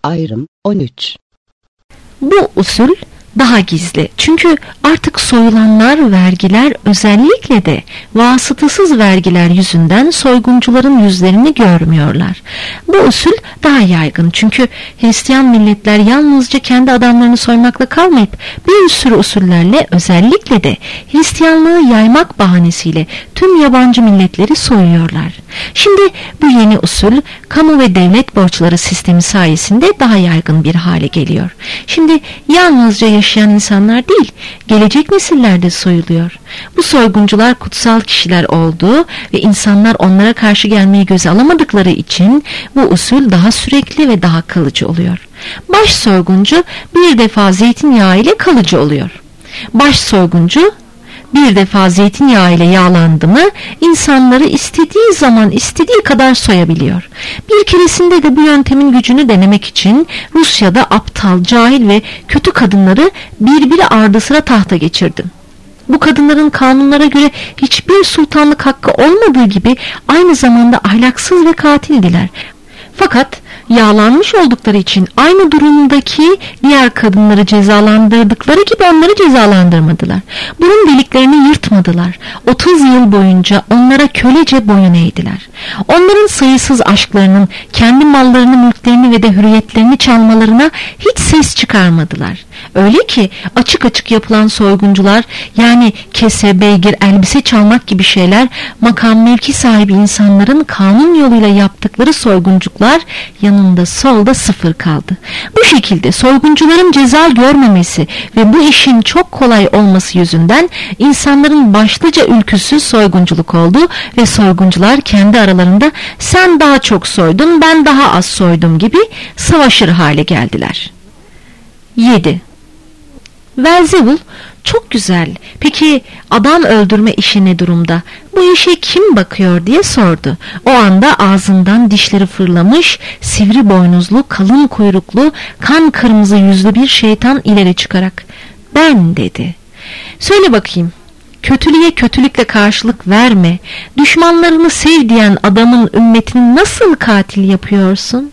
Ayrım 13. Bu usul daha gizli. Çünkü artık soyulanlar vergiler, özellikle de vasıtasız vergiler yüzünden soyguncuların yüzlerini görmüyorlar. Bu usul daha yaygın. Çünkü Hristiyan milletler yalnızca kendi adamlarını soymakla kalmayıp bir sürü usullerle, özellikle de Hristiyanlığı yaymak bahanesiyle tüm yabancı milletleri soyuyorlar. Şimdi bu yeni usul kamu ve devlet borçları sistemi sayesinde daha yaygın bir hale geliyor. Şimdi yalnızca yaşayan insanlar değil, gelecek nesiller de soyuluyor. Bu soyguncular kutsal kişiler olduğu ve insanlar onlara karşı gelmeyi göze alamadıkları için bu usul daha sürekli ve daha kalıcı oluyor. Baş soyguncu bir defa zeytinyağı ile kalıcı oluyor. Baş soyguncu bir defa zeytinyağı ile yağlandı mı insanları istediği zaman istediği kadar soyabiliyor. Bir keresinde de bu yöntemin gücünü denemek için Rusya'da aptal, cahil ve kötü kadınları birbiri ardı sıra tahta geçirdim. Bu kadınların kanunlara göre hiçbir sultanlık hakkı olmadığı gibi aynı zamanda ahlaksız ve katildiler. Fakat yağlanmış oldukları için aynı durumdaki diğer kadınları cezalandırdıkları gibi onları cezalandırmadılar. Burun deliklerini yırtmadılar. 30 yıl boyunca onlara kölece boyun eğdiler. Onların sayısız aşklarının kendi mallarını, mülklerini ve de hürriyetlerini çalmalarına hiç ses çıkarmadılar. Öyle ki açık açık yapılan soyguncular, yani kese, beygir, elbise çalmak gibi şeyler, makam mevki sahibi insanların kanun yoluyla yaptıkları soyguncuklar yanında solda sıfır kaldı. Bu şekilde soyguncuların ceza görmemesi ve bu işin çok kolay olması yüzünden insanların başlıca ülküsü soygunculuk oldu ve soyguncular kendi aralarında sen daha çok soydun, ben daha az soydum gibi savaşır hale geldiler. 7. Velzebul, çok güzel. Peki adam öldürme işi ne durumda? Bu işe kim bakıyor diye sordu. O anda ağzından dişleri fırlamış, sivri boynuzlu, kalın kuyruklu, kan kırmızı yüzlü bir şeytan ileri çıkarak ben dedi. Söyle bakayım. Kötülüğe kötülükle karşılık verme. Düşmanlarını sev diyen adamın ümmetini nasıl katil yapıyorsun?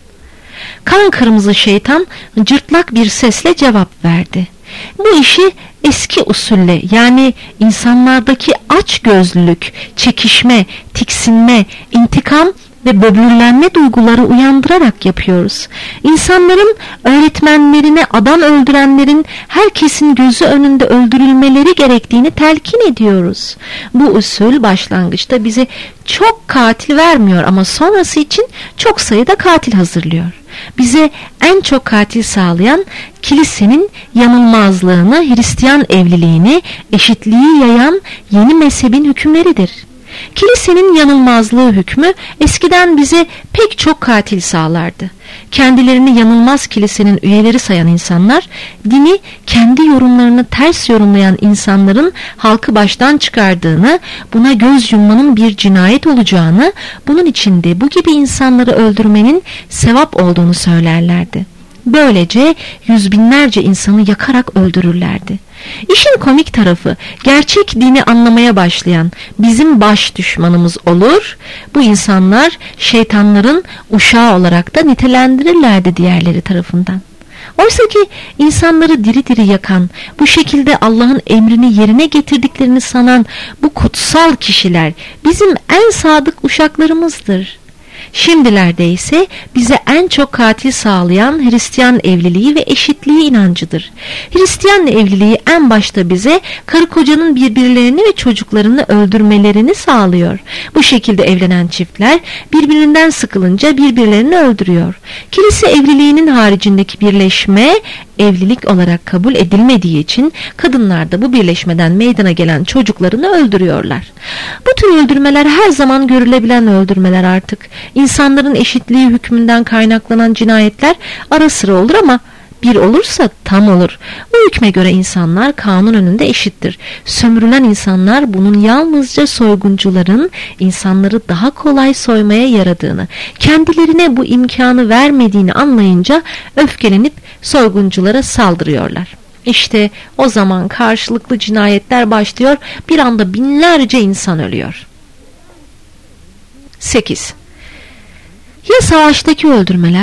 Kan kırmızı şeytan cırtlak bir sesle cevap verdi. Bu işi eski usulle, yani insanlardaki açgözlülük, çekişme, tiksinme, intikam ve böbürlenme duyguları uyandırarak yapıyoruz. İnsanların öğretmenlerine adam öldürenlerin herkesin gözü önünde öldürülmeleri gerektiğini telkin ediyoruz. Bu usul başlangıçta bize çok katil vermiyor ama sonrası için çok sayıda katil hazırlıyor. Bize en çok katil sağlayan kilisenin yanılmazlığını, Hristiyan evliliğini, eşitliği yayan yeni mezhebin hükümleridir. Kilisenin yanılmazlığı hükmü eskiden bize pek çok katil sağlardı. Kendilerini yanılmaz kilisenin üyeleri sayan insanlar, dini kendi yorumlarını ters yorumlayan insanların halkı baştan çıkardığını, buna göz yummanın bir cinayet olacağını, bunun içinde bu gibi insanları öldürmenin sevap olduğunu söylerlerdi. Böylece yüz binlerce insanı yakarak öldürürlerdi. İşin komik tarafı, gerçek dini anlamaya başlayan bizim baş düşmanımız olur, bu insanlar şeytanların uşağı olarak da nitelendirirlerdi diğerleri tarafından. Oysa ki insanları diri diri yakan, bu şekilde Allah'ın emrini yerine getirdiklerini sanan bu kutsal kişiler bizim en sadık uşaklarımızdır. Şimdilerde ise bize en çok katil sağlayan Hristiyan evliliği ve eşitliği inancıdır. Hristiyan evliliği en başta bize karı kocanın birbirlerini ve çocuklarını öldürmelerini sağlıyor. Bu şekilde evlenen çiftler birbirinden sıkılınca birbirlerini öldürüyor. Kilise evliliğinin haricindeki birleşme evlilik olarak kabul edilmediği için kadınlar da bu birleşmeden meydana gelen çocuklarını öldürüyorlar. Bu tür öldürmeler her zaman görülebilen öldürmeler artık. İnsanların eşitliği hükmünden kaynaklanan cinayetler ara sıra olur ama bir olursa tam olur. Bu hükme göre insanlar kanun önünde eşittir. Sömürülen insanlar bunun yalnızca soyguncuların insanları daha kolay soymaya yaradığını, kendilerine bu imkanı vermediğini anlayınca öfkelenip soygunculara saldırıyorlar. İşte o zaman karşılıklı cinayetler başlıyor, bir anda binlerce insan ölüyor. 8. Ya savaştaki öldürmeler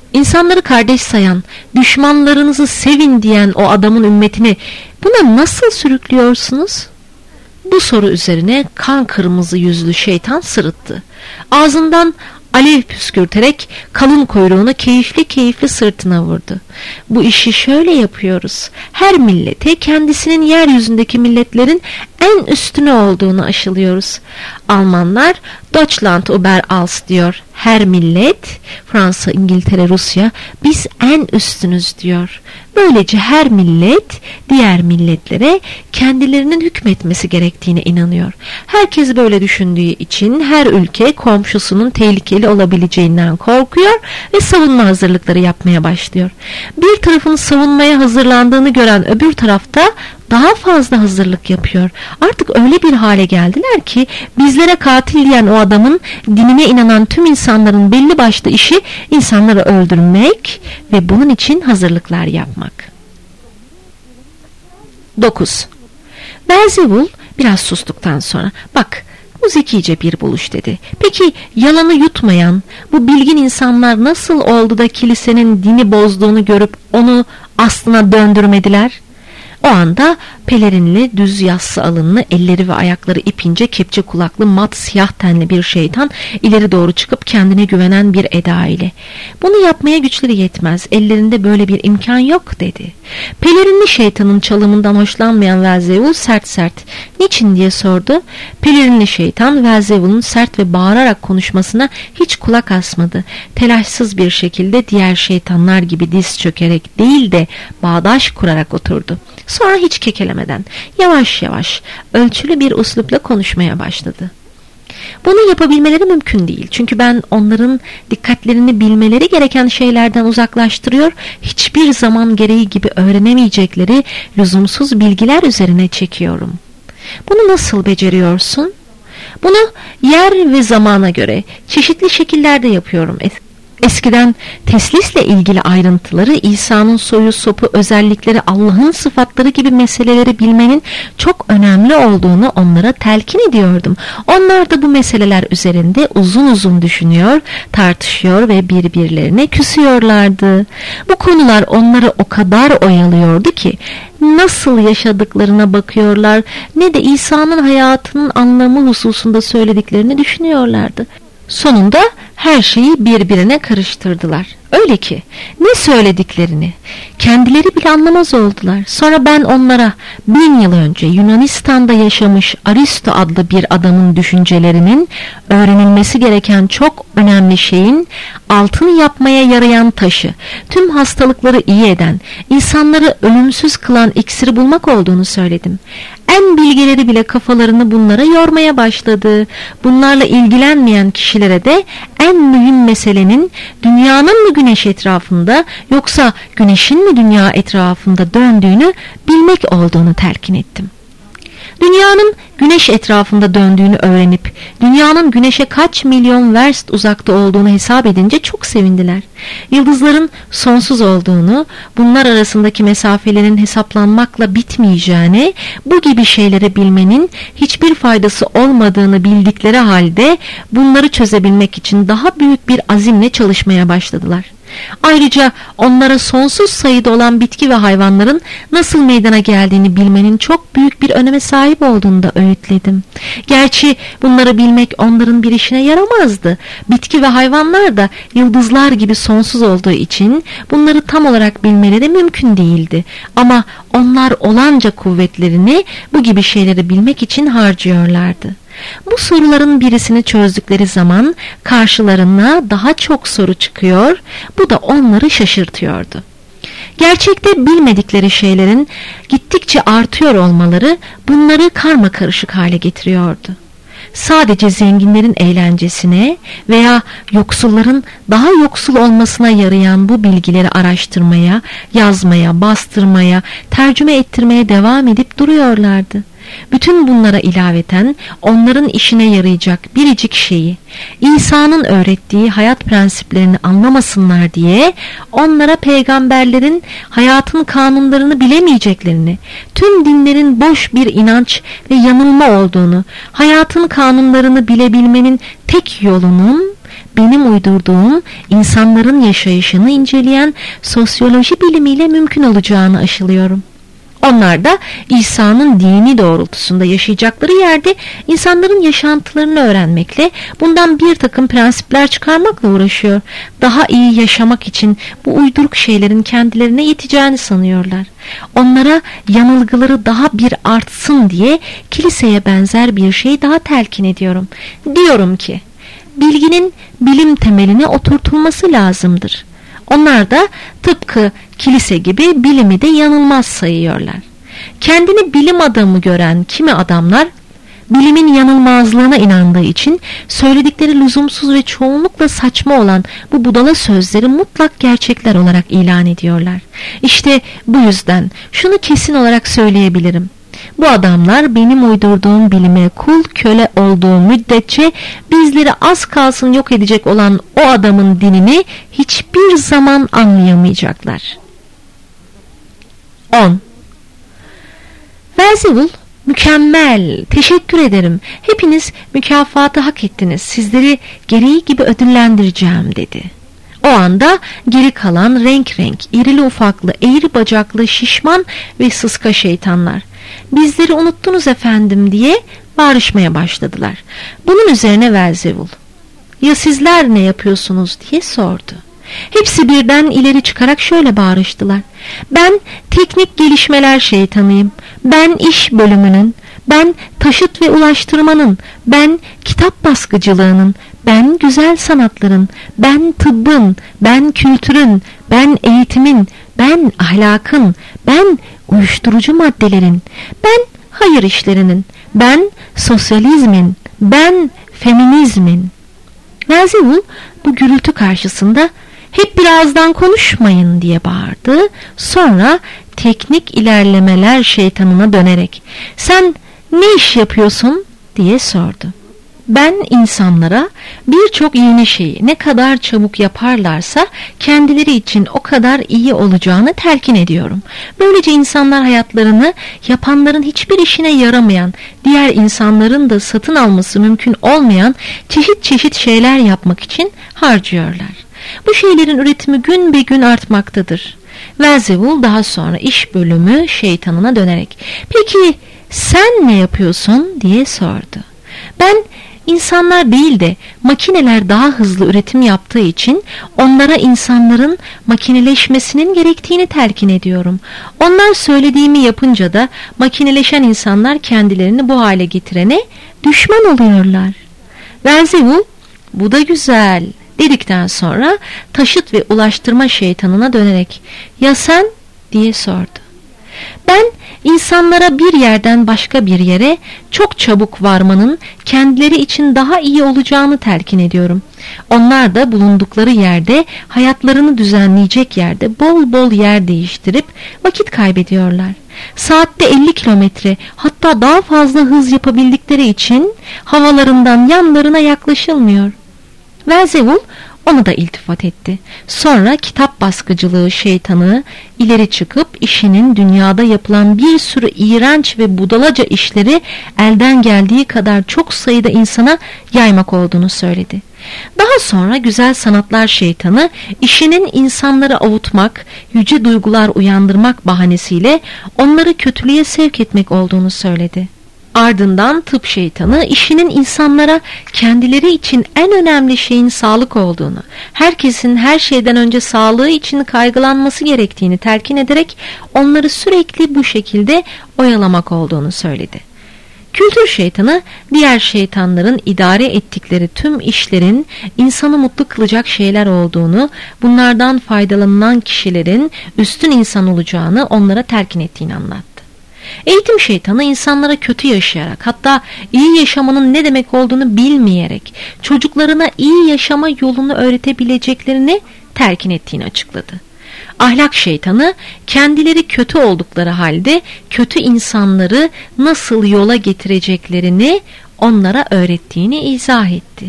İnsanları kardeş sayan, düşmanlarınızı sevin diyen o adamın ümmetini buna nasıl sürüklüyorsunuz? Bu soru üzerine kan kırmızı yüzlü şeytan sırıttı. Ağzından alev püskürterek kalın kuyruğunu keyifli keyifli sırtına vurdu. Bu işi şöyle yapıyoruz. Her millete kendisinin yeryüzündeki milletlerin en üstüne olduğunu aşılıyoruz. Almanlar Deutschland über alles diyor. Her millet, Fransa, İngiltere, Rusya, biz en üstünüz diyor. Böylece her millet diğer milletlere kendilerinin hükmetmesi gerektiğine inanıyor. Herkes böyle düşündüğü için her ülke komşusunun tehlikeli olabileceğinden korkuyor ve savunma hazırlıkları yapmaya başlıyor. Bir tarafın savunmaya hazırlandığını gören öbür tarafta daha fazla hazırlık yapıyor. Artık öyle bir hale geldiler ki bizlere katil diyen o adamın dinine inanan tüm insanların belli başlı işi insanları öldürmek ve bunun için hazırlıklar yapmak. 9. Beelzebul biraz sustuktan sonra bak bu zekice bir buluş dedi. Peki yalanı yutmayan bu bilgin insanlar nasıl oldu da kilisenin dini bozduğunu görüp onu aslına döndürmediler? O anda pelerinli, düz yassı alınlı, elleri ve ayakları ipince, kepçe kulaklı, mat siyah tenli bir şeytan ileri doğru çıkıp kendine güvenen bir eda ile "Bunu yapmaya güçleri yetmez, ellerinde böyle bir imkan yok" dedi. Pelerinli şeytanın çalımından hoşlanmayan Beelzebul sert sert "Niçin?" diye sordu. Pelerinli şeytan Beelzebul'un sert ve bağırarak konuşmasına hiç kulak asmadı. Telaşsız bir şekilde diğer şeytanlar gibi diz çökerek değil de bağdaş kurarak oturdu. Sonra hiç kekelemeden yavaş yavaş ölçülü bir üslupla konuşmaya başladı. Bunu yapabilmeleri mümkün değil. Çünkü ben onların dikkatlerini bilmeleri gereken şeylerden uzaklaştırıyor, hiçbir zaman gereği gibi öğrenemeyecekleri lüzumsuz bilgiler üzerine çekiyorum. Bunu nasıl beceriyorsun? Bunu yer ve zamana göre çeşitli şekillerde yapıyorum. Eskiden teslisle ilgili ayrıntıları, İsa'nın soyu sopu özellikleri, Allah'ın sıfatları gibi meseleleri bilmenin çok önemli olduğunu onlara telkin ediyordum. Onlar da bu meseleler üzerinde uzun uzun düşünüyor, tartışıyor ve birbirlerine küsüyorlardı. Bu konular onları o kadar oyalıyordu ki nasıl yaşadıklarına bakıyorlar ne de İsa'nın hayatının anlamı hususunda söylediklerini düşünüyorlardı. Sonunda her şeyi birbirine karıştırdılar. Öyle ki ne söylediklerini kendileri bile anlamaz oldular. Sonra ben onlara 1000 yıl önce Yunanistan'da yaşamış Aristo adlı bir adamın düşüncelerinin öğrenilmesi gereken çok önemli şeyin altını yapmaya yarayan taşı, tüm hastalıkları iyi eden, insanları ölümsüz kılan iksiri bulmak olduğunu söyledim. En bilgeleri bile kafalarını bunlara yormaya başladı. Bunlarla ilgilenmeyen kişilere de en mühim meselenin dünyanın mı güneş etrafında yoksa güneşin mi dünya etrafında döndüğünü bilmek olduğunu telkin ettim. Dünyanın güneş etrafında döndüğünü öğrenip dünyanın güneşe kaç milyon verst uzakta olduğunu hesap edince çok sevindiler. Yıldızların sonsuz olduğunu, bunlar arasındaki mesafelerin hesaplanmakla bitmeyeceğini, bu gibi şeyleri bilmenin hiçbir faydası olmadığını bildikleri halde bunları çözebilmek için daha büyük bir azimle çalışmaya başladılar. Ayrıca onlara sonsuz sayıda olan bitki ve hayvanların nasıl meydana geldiğini bilmenin çok büyük bir öneme sahip olduğunu da öğütledim. Gerçi bunları bilmek onların bir işine yaramazdı. Bitki ve hayvanlar da yıldızlar gibi sonsuz olduğu için bunları tam olarak bilmeleri mümkün değildi. Ama onlar olanca kuvvetlerini bu gibi şeyleri bilmek için harcıyorlardı. Bu soruların birisini çözdükleri zaman karşılarına daha çok soru çıkıyor, bu da onları şaşırtıyordu. Gerçekte bilmedikleri şeylerin gittikçe artıyor olmaları bunları karmakarışık hale getiriyordu. Sadece zenginlerin eğlencesine veya yoksulların daha yoksul olmasına yarayan bu bilgileri araştırmaya, yazmaya, bastırmaya, tercüme ettirmeye devam edip duruyorlardı. Bütün bunlara ilaveten onların işine yarayacak biricik şeyi, İsa'nın öğrettiği hayat prensiplerini anlamasınlar diye onlara peygamberlerin hayatın kanunlarını bilemeyeceklerini, tüm dinlerin boş bir inanç ve yanılma olduğunu, hayatın kanunlarını bilebilmenin tek yolunun benim uydurduğum insanların yaşayışını inceleyen sosyoloji bilimiyle mümkün olacağını aşılıyorum. Onlar da İsa'nın dini doğrultusunda yaşayacakları yerde insanların yaşantılarını öğrenmekle, bundan bir takım prensipler çıkarmakla uğraşıyor. Daha iyi yaşamak için bu uyduruk şeylerin kendilerine yeteceğini sanıyorlar. Onlara yanılgıları daha bir artsın diye kiliseye benzer bir şey daha telkin ediyorum. Diyorum ki, bilginin bilim temeline oturtulması lazımdır. Onlar da tıpkı kilise gibi bilimi de yanılmaz sayıyorlar. Kendini bilim adamı gören kimi adamlar, bilimin yanılmazlığına inandığı için söyledikleri lüzumsuz ve çoğunlukla saçma olan bu budala sözleri mutlak gerçekler olarak ilan ediyorlar. İşte bu yüzden şunu kesin olarak söyleyebilirim. Bu adamlar benim uydurduğum bilime kul köle olduğu müddetçe bizleri az kalsın yok edecek olan o adamın dinini hiçbir zaman anlayamayacaklar. 10. Beelzebul, mükemmel, teşekkür ederim. Hepiniz mükafatı hak ettiniz. Sizleri gereği gibi ödüllendireceğim dedi. O anda geri kalan renk renk, irili ufaklı, eğri bacaklı, şişman ve sıska şeytanlar, bizleri unuttunuz efendim diye bağırışmaya başladılar. Bunun üzerine Beelzebul, ya sizler ne yapıyorsunuz diye sordu. Hepsi birden ileri çıkarak şöyle bağırıştılar. Ben teknik gelişmeler şeytanıyım. Ben iş bölümünün, ben taşıt ve ulaştırmanın, ben kitap baskıcılığının, ben güzel sanatların, ben tıbbın, ben kültürün, ben eğitimin, ben ahlakın, ben uyuşturucu maddelerin, ben hayır işlerinin, ben sosyalizmin, ben feminizmin. Beelzebul bu gürültü karşısında hep birazdan konuşmayın diye bağırdı. Sonra teknik ilerlemeler şeytanına dönerek sen ne iş yapıyorsun diye sordu. Ben insanlara birçok yeni şeyi ne kadar çabuk yaparlarsa kendileri için o kadar iyi olacağını telkin ediyorum. Böylece insanlar hayatlarını yapanların hiçbir işine yaramayan, diğer insanların da satın alması mümkün olmayan çeşit çeşit şeyler yapmak için harcıyorlar. Bu şeylerin üretimi gün be gün artmaktadır. Beelzebul daha sonra iş bölümü şeytanına dönerek peki sen ne yapıyorsun diye sordu. Ben insanlar değil de makineler daha hızlı üretim yaptığı için onlara insanların makineleşmesinin gerektiğini telkin ediyorum. Onlar söylediğimi yapınca da makineleşen insanlar kendilerini bu hale getirene düşman oluyorlar. Beelzebul bu da güzel dedikten sonra taşıt ve ulaştırma şeytanına dönerek ya sen diye sordu. Ben insanlara bir yerden başka bir yere çok çabuk varmanın kendileri için daha iyi olacağını telkin ediyorum. Onlar da bulundukları yerde, hayatlarını düzenleyecek yerde bol bol yer değiştirip vakit kaybediyorlar. Saatte 50 kilometre hatta daha fazla hız yapabildikleri için havalarından yanlarına yaklaşılmıyor. Beelzebul ona da iltifat etti. Sonra kitap baskıcılığı şeytanı ileri çıkıp işinin dünyada yapılan bir sürü iğrenç ve budalaca işleri elden geldiği kadar çok sayıda insana yaymak olduğunu söyledi. Daha sonra güzel sanatlar şeytanı işinin insanları avutmak, yüce duygular uyandırmak bahanesiyle onları kötülüğe sevk etmek olduğunu söyledi. Ardından tıp şeytanı işinin insanlara kendileri için en önemli şeyin sağlık olduğunu, herkesin her şeyden önce sağlığı için kaygılanması gerektiğini telkin ederek onları sürekli bu şekilde oyalamak olduğunu söyledi. Kültür şeytanı diğer şeytanların idare ettikleri tüm işlerin insanı mutlu kılacak şeyler olduğunu, bunlardan faydalanan kişilerin üstün insan olacağını onlara telkin ettiğini anlattı. Eğitim şeytanı insanlara kötü yaşayarak, hatta iyi yaşamanın ne demek olduğunu bilmeyerek çocuklarına iyi yaşama yolunu öğretebileceklerini telkin ettiğini açıkladı. Ahlak şeytanı kendileri kötü oldukları halde kötü insanları nasıl yola getireceklerini onlara öğrettiğini izah etti.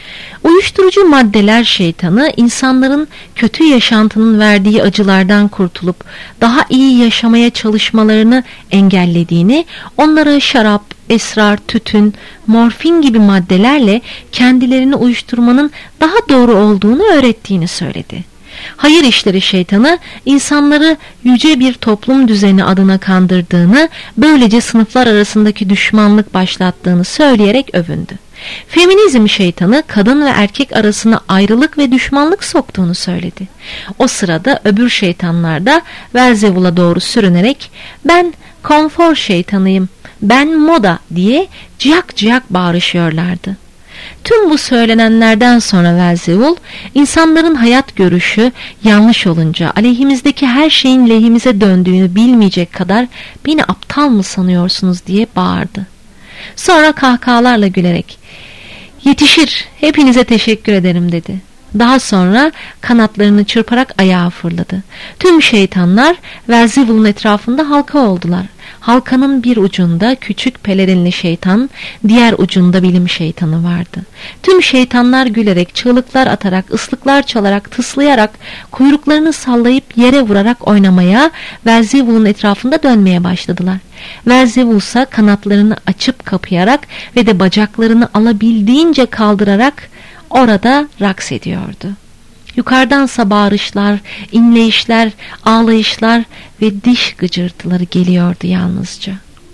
Uyuşturucu maddeler şeytanı insanların kötü yaşantının verdiği acılardan kurtulup daha iyi yaşamaya çalışmalarını engellediğini, onlara şarap, esrar, tütün, morfin gibi maddelerle kendilerini uyuşturmanın daha doğru olduğunu öğrettiğini söyledi. Hayır işleri şeytanı insanları yüce bir toplum düzeni adına kandırdığını, böylece sınıflar arasındaki düşmanlık başlattığını söyleyerek övündü. Feminizm şeytanı kadın ve erkek arasına ayrılık ve düşmanlık soktuğunu söyledi. O sırada öbür şeytanlar da Belzebul'a doğru sürünerek "Ben konfor şeytanıyım, ben moda" diye ciyak ciyak bağırışıyorlardı. Tüm bu söylenenlerden sonra Belzebul, insanların hayat görüşü yanlış olunca aleyhimizdeki her şeyin lehimize döndüğünü bilmeyecek kadar "Beni aptal mı sanıyorsunuz?" diye bağırdı. Sonra kahkahalarla gülerek "Yetişir, hepinize teşekkür ederim" dedi. Daha sonra kanatlarını çırparak ayağa fırladı. Tüm şeytanlar Belzebul'un etrafında halka oldular. Halkanın bir ucunda küçük pelerinli şeytan, diğer ucunda bilim şeytanı vardı. Tüm şeytanlar gülerek, çığlıklar atarak, ıslıklar çalarak, tıslayarak, kuyruklarını sallayıp yere vurarak oynamaya, Belzebul'un etrafında dönmeye başladılar. Belzebul ise kanatlarını açıp kapayarak ve de bacaklarını alabildiğince kaldırarak orada raks ediyordu. Yukarıdansa bağırışlar, inleyişler, ağlayışlar ve diş gıcırtıları geliyordu yalnızca.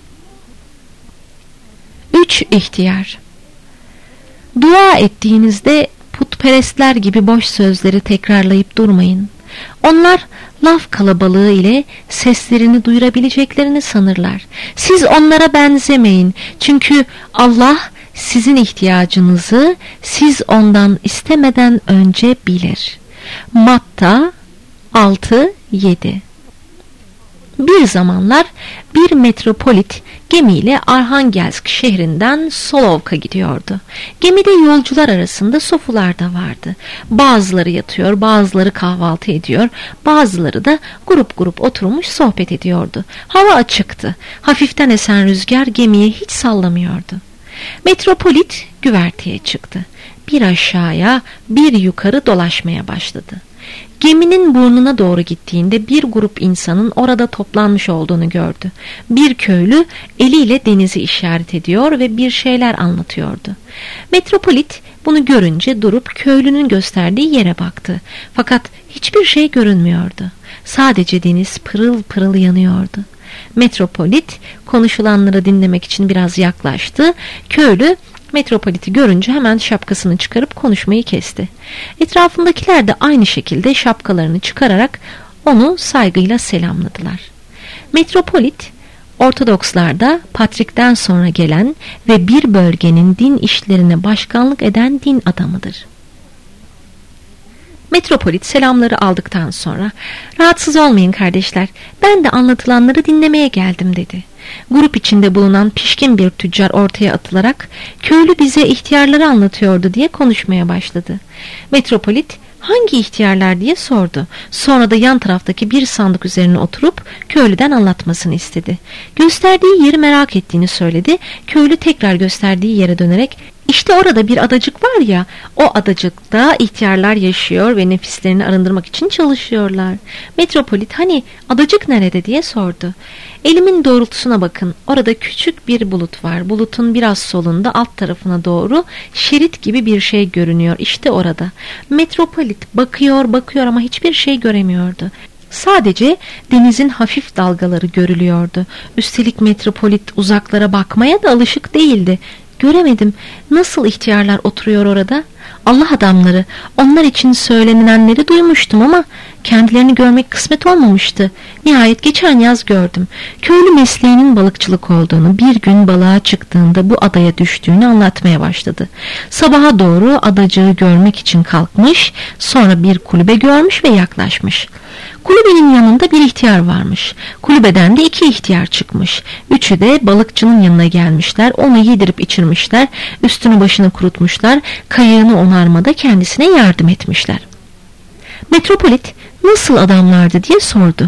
3 ihtiyar. Dua ettiğinizde putperestler gibi boş sözleri tekrarlayıp durmayın. Onlar laf kalabalığı ile seslerini duyurabileceklerini sanırlar. Siz onlara benzemeyin. Çünkü Allah sizin ihtiyacınızı siz ondan istemeden önce bilir. Matta 6-7. Bir zamanlar bir metropolit gemiyle Arhangelsk şehrinden Solovk'a gidiyordu. Gemide yolcular arasında sofular da vardı. Bazıları yatıyor, bazıları kahvaltı ediyor, bazıları da grup grup oturmuş sohbet ediyordu. Hava açıktı. Hafiften esen rüzgar gemiyi hiç sallamıyordu. Metropolit güverteye çıktı. Bir aşağıya, bir yukarı dolaşmaya başladı. Geminin burnuna doğru gittiğinde bir grup insanın orada toplanmış olduğunu gördü. Bir köylü eliyle denizi işaret ediyor ve bir şeyler anlatıyordu. Metropolit bunu görünce durup köylünün gösterdiği yere baktı. Fakat hiçbir şey görünmüyordu. Sadece deniz pırıl pırıl yanıyordu. Metropolit konuşulanları dinlemek için biraz yaklaştı. Köylü Metropolit'i görünce hemen şapkasını çıkarıp konuşmayı kesti. Etrafındakiler de aynı şekilde şapkalarını çıkararak onu saygıyla selamladılar. Metropolit, Ortodokslarda Patrik'ten sonra gelen ve bir bölgenin din işlerine başkanlık eden din adamıdır. Metropolit selamları aldıktan sonra "Rahatsız olmayın kardeşler, ben de anlatılanları dinlemeye geldim" dedi. Grup içinde bulunan pişkin bir tüccar ortaya atılarak "Köylü bize ihtiyarları anlatıyordu" diye konuşmaya başladı. Metropolit "Hangi ihtiyarlar?" diye sordu. Sonra da yan taraftaki bir sandık üzerine oturup köylüden anlatmasını istedi. Gösterdiği yeri merak ettiğini söyledi. Köylü tekrar gösterdiği yere dönerek "İşte orada bir adacık var ya, o adacıkta ihtiyarlar yaşıyor ve nefislerini arındırmak için çalışıyorlar." Metropolit "Hani adacık nerede?" diye sordu. "Elimin doğrultusuna bakın, orada küçük bir bulut var. Bulutun biraz solunda alt tarafına doğru şerit gibi bir şey görünüyor. İşte orada." Metropolit bakıyor ama hiçbir şey göremiyordu. Sadece denizin hafif dalgaları görülüyordu. Üstelik Metropolit uzaklara bakmaya da alışık değildi. "Göremedim. Nasıl ihtiyarlar oturuyor orada? Allah adamları. Onlar için söylenilenleri duymuştum ama kendilerini görmek kısmet olmamıştı. Nihayet geçen yaz gördüm. Köylü mesleğinin balıkçılık olduğunu, bir gün balığa çıktığında bu adaya düştüğünü anlatmaya başladı. Sabaha doğru adacığı görmek için kalkmış, sonra bir kulübe görmüş ve yaklaşmış. Kulübenin yanında bir ihtiyar varmış. Kulübeden de 2 ihtiyar çıkmış. Üçü de balıkçının yanına gelmişler. Onu yedirip içirmişler. Üstünü başını kurutmuşlar. Kayığını onarmada kendisine yardım etmişler. Metropolit "Nasıl adamlardı?" diye sordu.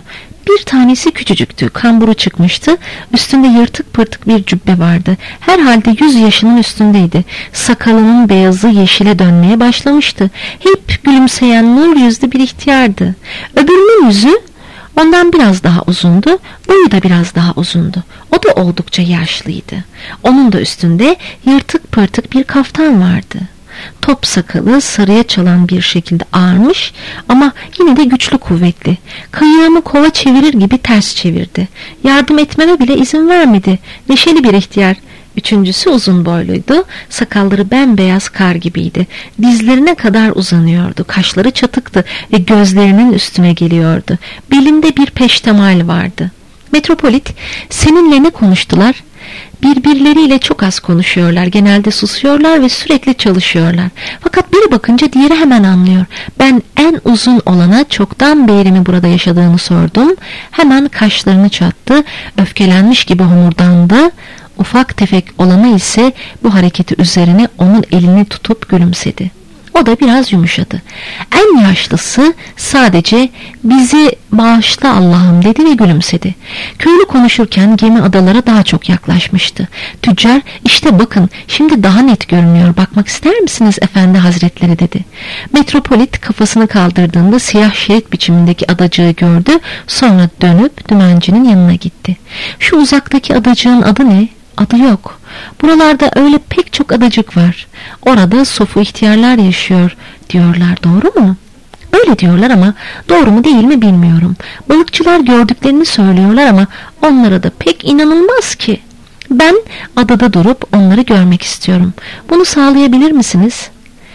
Bir tanesi küçücüktü, kamburu çıkmıştı, üstünde yırtık pırtık bir cübbe vardı. Herhalde 100 yaşının üstündeydi. Sakalının beyazı yeşile dönmeye başlamıştı. Hep gülümseyen nur yüzlü bir ihtiyardı. Öbürünün yüzü ondan biraz daha uzundu, boyu da biraz daha uzundu. O da oldukça yaşlıydı. Onun da üstünde yırtık pırtık bir kaftan vardı. Top sakalı sarıya çalan bir şekilde ağarmış ama yine de güçlü kuvvetli. Kayığımı kova çevirir gibi ters çevirdi. Yardım etmeme bile izin vermedi. Neşeli bir ihtiyar. Üçüncüsü uzun boyluydu. Sakalları bembeyaz kar gibiydi. Dizlerine kadar uzanıyordu. Kaşları çatıktı ve gözlerinin üstüne geliyordu. Belinde bir peştemal vardı. Metropolit, seninle ne konuştular? Birbirleriyle çok az konuşuyorlar. Genelde susuyorlar ve sürekli çalışıyorlar. Fakat biri bakınca diğeri hemen anlıyor. Ben en uzun olana çoktan beri mi burada yaşadığını sordum. Hemen kaşlarını çattı. Öfkelenmiş gibi homurdandı. Ufak tefek olanı ise bu hareketi üzerine onun elini tutup gülümsedi. O da biraz yumuşadı. En yaşlısı sadece bizi bağışla Allah'ım dedi ve gülümsedi. Köylü konuşurken gemi adalara daha çok yaklaşmıştı. Tüccar, işte bakın şimdi daha net görünüyor, bakmak ister misiniz efendi hazretleri dedi. Metropolit kafasını kaldırdığında siyah şerit biçimindeki adacığı gördü, sonra dönüp dümencinin yanına gitti. Şu uzaktaki adacığın adı ne? Adı yok. Buralarda öyle pek çok adacık var. Orada sofu ihtiyarlar yaşıyor diyorlar, doğru mu? Öyle diyorlar ama doğru mu değil mi bilmiyorum. Balıkçılar gördüklerini söylüyorlar ama onlara da pek inanılmaz ki. Ben adada durup onları görmek istiyorum. Bunu sağlayabilir misiniz?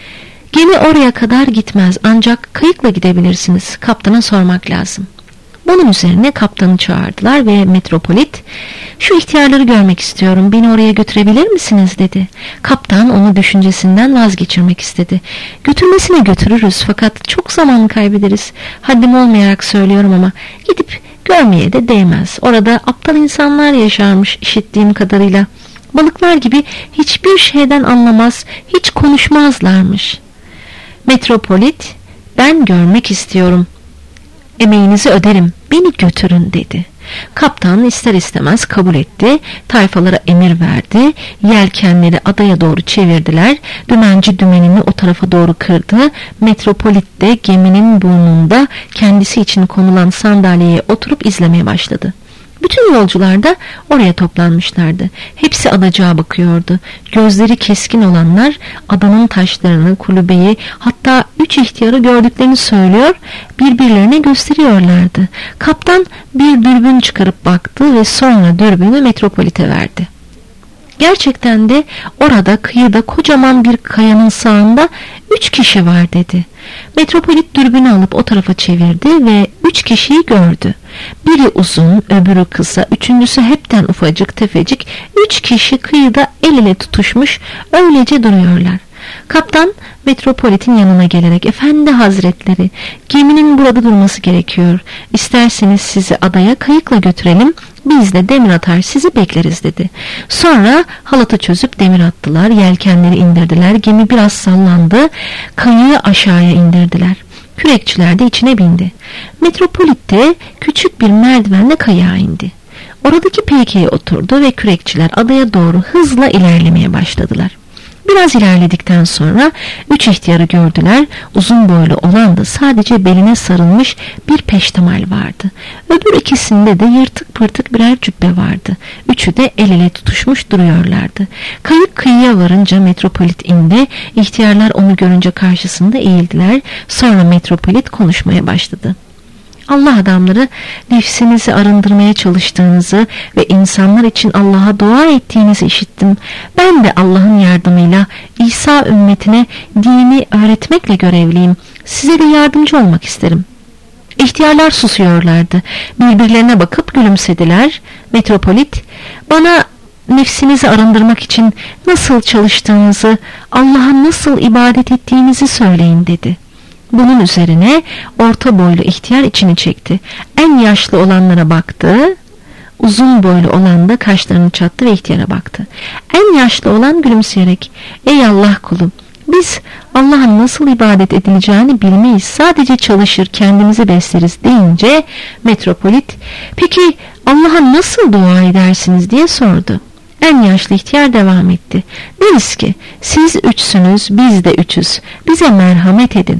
Gemi oraya kadar gitmez, ancak kayıkla gidebilirsiniz. Kaptana sormak lazım. Bunun üzerine kaptanı çağırdılar ve Metropolit, şu ihtiyarları görmek istiyorum, beni oraya götürebilir misiniz dedi. Kaptan onu düşüncesinden vazgeçirmek istedi. Götürmesine götürürüz fakat çok zaman kaybederiz. Haddim olmayarak söylüyorum ama gidip görmeye de değmez. Orada aptal insanlar yaşarmış işittiğim kadarıyla. Balıklar gibi hiçbir şeyden anlamaz, hiç konuşmazlarmış. Metropolit, ben görmek istiyorum. Emeğinizi öderim, beni götürün dedi. Kaptan ister istemez kabul etti. Tayfalara emir verdi. Yelkenleri adaya doğru çevirdiler. Dümenci dümenini o tarafa doğru kırdı. Metropolit de geminin burnunda kendisi için konulan sandalyeye oturup izlemeye başladı. Bütün yolcular da oraya toplanmışlardı. Hepsi adacığa bakıyordu. Gözleri keskin olanlar adanın taşlarını, kulübeyi, hatta 3 ihtiyarı gördüklerini söylüyor, birbirlerine gösteriyorlardı. Kaptan bir dürbün çıkarıp baktı ve sonra dürbünü Metropolit'e verdi. Gerçekten de orada kıyıda kocaman bir kayanın sağında 3 kişi var dedi. Metropolit dürbünü alıp o tarafa çevirdi ve 3 kişiyi gördü. Biri uzun, öbürü kısa, üçüncüsü hepten ufacık tefecik. 3 kişi kıyıda el ele tutuşmuş öylece duruyorlar. Kaptan Metropolit'in yanına gelerek, efendi hazretleri, geminin burada durması gerekiyor. İsterseniz sizi adaya kayıkla götürelim, biz de demir atar sizi bekleriz dedi. Sonra halatı çözüp demir attılar, yelkenleri indirdiler, gemi biraz sallandı, kayığı aşağıya indirdiler. Kürekçiler de içine bindi. Metropolit de küçük bir merdivenle kayığa indi. Oradaki peykeye oturdu ve kürekçiler adaya doğru hızla ilerlemeye başladılar. Biraz ilerledikten sonra 3 ihtiyarı gördüler. Uzun boylu olan da sadece beline sarılmış bir peştemal vardı. Öbür ikisinde de yırtık pırtık birer cübbe vardı. Üçü de el ele tutuşmuş duruyorlardı. Kayık kıyıya varınca Metropolit indi. İhtiyarlar onu görünce karşısında eğildiler. Sonra Metropolit konuşmaya başladı. Allah adamları, nefsinizi arındırmaya çalıştığınızı ve insanlar için Allah'a dua ettiğinizi işittim. Ben de Allah'ın yardımıyla İsa ümmetine dini öğretmekle görevliyim. Size de yardımcı olmak isterim. İhtiyarlar susuyorlardı. Birbirlerine bakıp gülümsediler. Metropolit, bana nefsinizi arındırmak için nasıl çalıştığınızı, Allah'a nasıl ibadet ettiğinizi söyleyin dedi. Bunun üzerine orta boylu ihtiyar içini çekti. En yaşlı olanlara baktı. Uzun boylu olan da kaşlarını çattı ve ihtiyara baktı. En yaşlı olan gülümseyerek, ey Allah kulu, Biz Allah'a nasıl ibadet edileceğini bilmeyiz, sadece çalışır kendimizi besleriz deyince metropolit peki Allah'a nasıl dua edersiniz diye sordu. En yaşlı ihtiyar devam etti. Deriz ki siz üçsünüz, biz de üçüz, bize merhamet edin.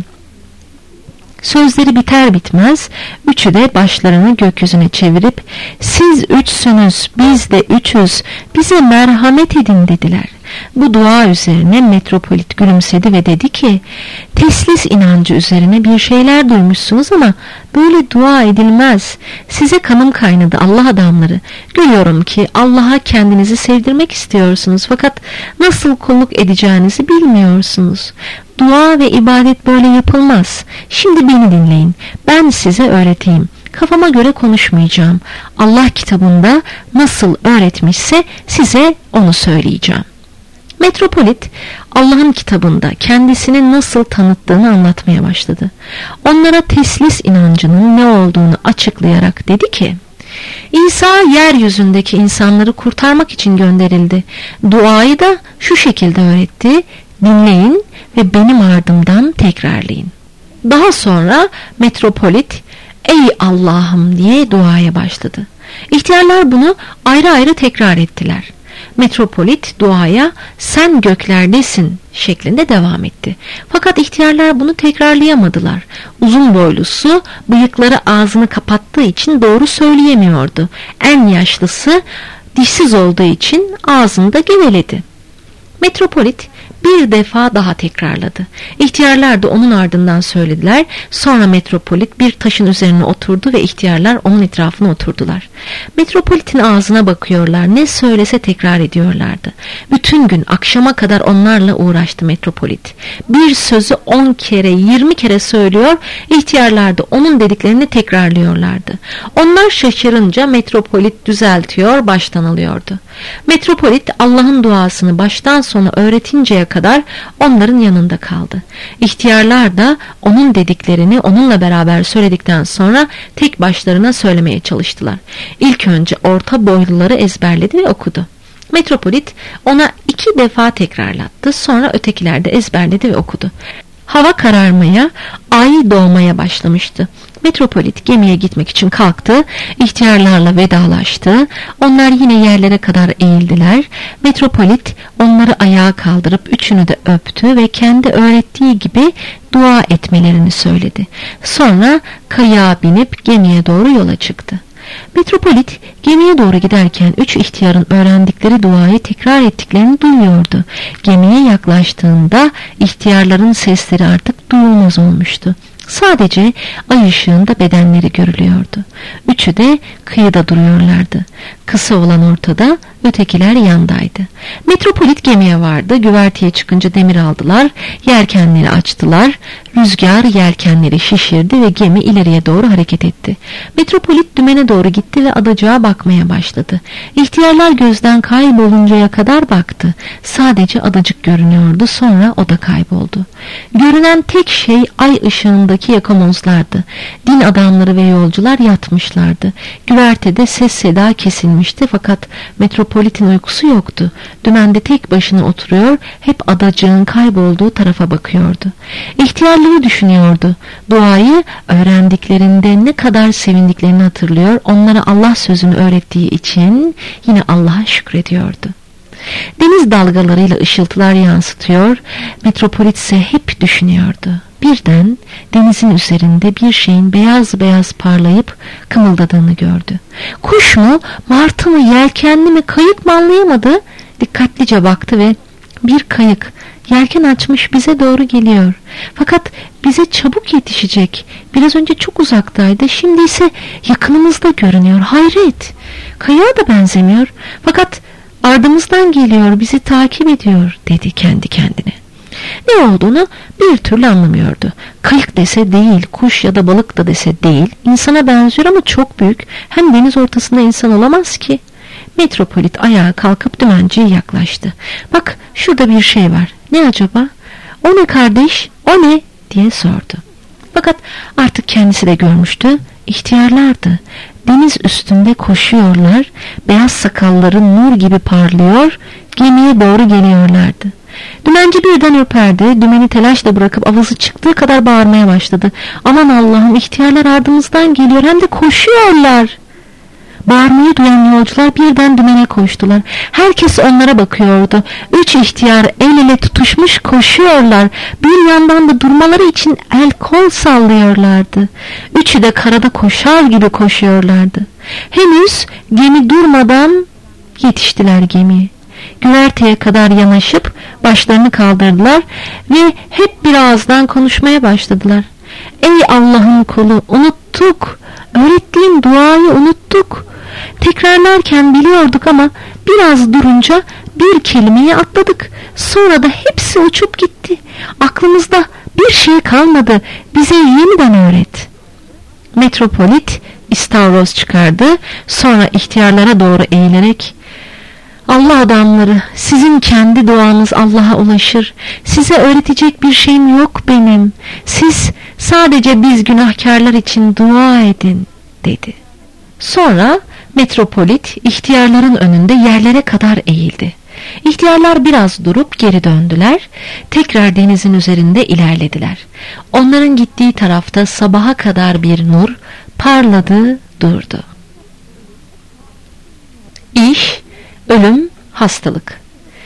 Sözleri biter bitmez üçü de başlarını gökyüzüne çevirip siz üçsünüz, biz de üçüz, bize merhamet edin dediler. Bu dua üzerine metropolit gülümsedi ve dedi ki teslis inancı üzerine bir şeyler duymuşsunuz ama böyle dua edilmez. Size kanım kaynadı Allah adamları. Görüyorum ki Allah'a kendinizi sevdirmek istiyorsunuz fakat nasıl kulluk edeceğinizi bilmiyorsunuz. Dua ve ibadet böyle yapılmaz. Şimdi beni dinleyin. Ben size öğreteyim. Kafama göre konuşmayacağım. Allah kitabında nasıl öğretmişse size onu söyleyeceğim. Metropolit Allah'ın kitabında kendisini nasıl tanıttığını anlatmaya başladı. Onlara teslis inancının ne olduğunu açıklayarak dedi ki İsa yeryüzündeki insanları kurtarmak için gönderildi. Duayı da şu şekilde öğretti. Dinleyin ve benim ardımdan tekrarlayın. Daha sonra metropolit ey Allah'ım diye duaya başladı. İhtiyarlar bunu ayrı ayrı tekrar ettiler. Metropolit duaya sen göklerdesin şeklinde devam etti. Fakat ihtiyarlar bunu tekrarlayamadılar. Uzun boylusu bıyıkları ağzını kapattığı için doğru söyleyemiyordu. En yaşlısı dişsiz olduğu için ağzında geveledi. Metropolit bir defa daha tekrarladı. İhtiyarlar da onun ardından söylediler. Sonra metropolit bir taşın üzerine oturdu ve ihtiyarlar onun etrafına oturdular. Metropolitin ağzına bakıyorlar. Ne söylese tekrar ediyorlardı. Bütün gün akşama kadar onlarla uğraştı metropolit. Bir sözü 10 kere 20 kere söylüyor. İhtiyarlar da onun dediklerini tekrarlıyorlardı. Onlar şaşırınca metropolit düzeltiyor, baştan alıyordu. Metropolit Allah'ın duasını baştan sona öğretinceye kadar onların yanında kaldı. İhtiyarlar da onun dediklerini onunla beraber söyledikten sonra tek başlarına söylemeye çalıştılar. İlk önce orta boyluları ezberledi ve okudu. Metropolit ona 2 defa tekrarlattı. Sonra ötekiler de ezberledi ve okudu. Hava kararmaya, ay doğmaya başlamıştı. Metropolit gemiye gitmek için kalktı, ihtiyarlarla vedalaştı. Onlar yine yerlere kadar eğildiler. Metropolit onları ayağa kaldırıp üçünü de öptü ve kendi öğrettiği gibi dua etmelerini söyledi. Sonra kayığa binip gemiye doğru yola çıktı. Metropolit gemiye doğru giderken 3 ihtiyarın öğrendikleri duayı tekrar ettiklerini duyuyordu. Gemiye yaklaştığında ihtiyarların sesleri artık duyulmaz olmuştu. Sadece ay ışığında bedenleri görülüyordu. Üçü de kıyıda duruyorlardı. Kısa olan ortada, ötekiler yandaydı. Metropolit gemiye vardı. Güverteye çıkınca demir aldılar. Yelkenleri açtılar. Rüzgar yelkenleri şişirdi ve gemi ileriye doğru hareket etti. Metropolit dümene doğru gitti ve adacığa bakmaya başladı. İhtiyarlar gözden kayboluncaya kadar baktı. Sadece adacık görünüyordu. Sonra o da kayboldu. Görünen tek şey ay ışığındaki yakamozlardı. Din adamları ve yolcular yatmışlardı. Güvertede ses seda kesilmişti fakat metropolitin uykusu yoktu. Dümende tek başına oturuyor, hep adacığın kaybolduğu tarafa bakıyordu. İhtiyarlığı düşünüyordu. Duayı öğrendiklerinde ne kadar sevindiklerini hatırlıyor, onlara Allah sözünü öğrettiği için yine Allah'a şükrediyordu. Deniz dalgalarıyla ışıltılar yansıtıyor, metropolit ise hep düşünüyordu. Birden denizin üzerinde bir şeyin beyaz beyaz parlayıp kımıldadığını gördü. Kuş mu, martı mı, yelkenli mi, kayık mı anlayamadı. Dikkatlice baktı ve bir kayık yelken açmış bize doğru geliyor. Fakat bize çabuk yetişecek. Biraz önce çok uzaktaydı, şimdi ise yakınımızda görünüyor. Hayret, kayığa da benzemiyor. Fakat ardımızdan geliyor, bizi takip ediyor dedi kendi kendine. Ne olduğunu bir türlü anlamıyordu. Kayık dese değil, kuş ya da balık da dese değil. İnsana benziyor ama çok büyük. Hem deniz ortasında insan olamaz ki. Metropolit ayağa kalkıp dümenciye yaklaştı. Bak şurada bir şey var. Ne acaba? O ne kardeş? O ne? diye sordu. Fakat artık kendisi de görmüştü. İhtiyarlardı. Deniz üstünde koşuyorlar. Beyaz sakalları nur gibi parlıyor. Gemiye doğru geliyorlardı. Dümenci birden ürperdi. Dümeni telaşla bırakıp avazı çıktığı kadar bağırmaya başladı. Aman Allah'ım, ihtiyarlar ardımızdan geliyor, hem de koşuyorlar. Bağırmayı duyan yolcular birden dümene koştular. Herkes onlara bakıyordu. 3 ihtiyar el ele tutuşmuş koşuyorlar. Bir yandan da durmaları için el kol sallıyorlardı. Üçü de karada koşar gibi koşuyorlardı. Henüz gemi durmadan yetiştiler gemiye. Güverteye kadar yanaşıp başlarını kaldırdılar ve hep bir ağızdan konuşmaya başladılar. Ey Allah'ın kulu, unuttuk. Öğrettiğin duayı unuttuk. Tekrarlarken biliyorduk ama biraz durunca bir kelimeyi atladık. Sonra da hepsi uçup gitti. Aklımızda bir şey kalmadı. Bize yeniden öğret. Metropolit istavroz çıkardı. Sonra ihtiyarlara doğru eğilerek, Allah adamları, sizin kendi duanız Allah'a ulaşır. Size öğretecek bir şeyim yok benim. Siz sadece biz günahkarlar için dua edin, dedi. Sonra metropolit ihtiyarların önünde yerlere kadar eğildi. İhtiyarlar biraz durup geri döndüler. Tekrar denizin üzerinde ilerlediler. Onların gittiği tarafta sabaha kadar bir nur parladı durdu. İş, ölüm, hastalık.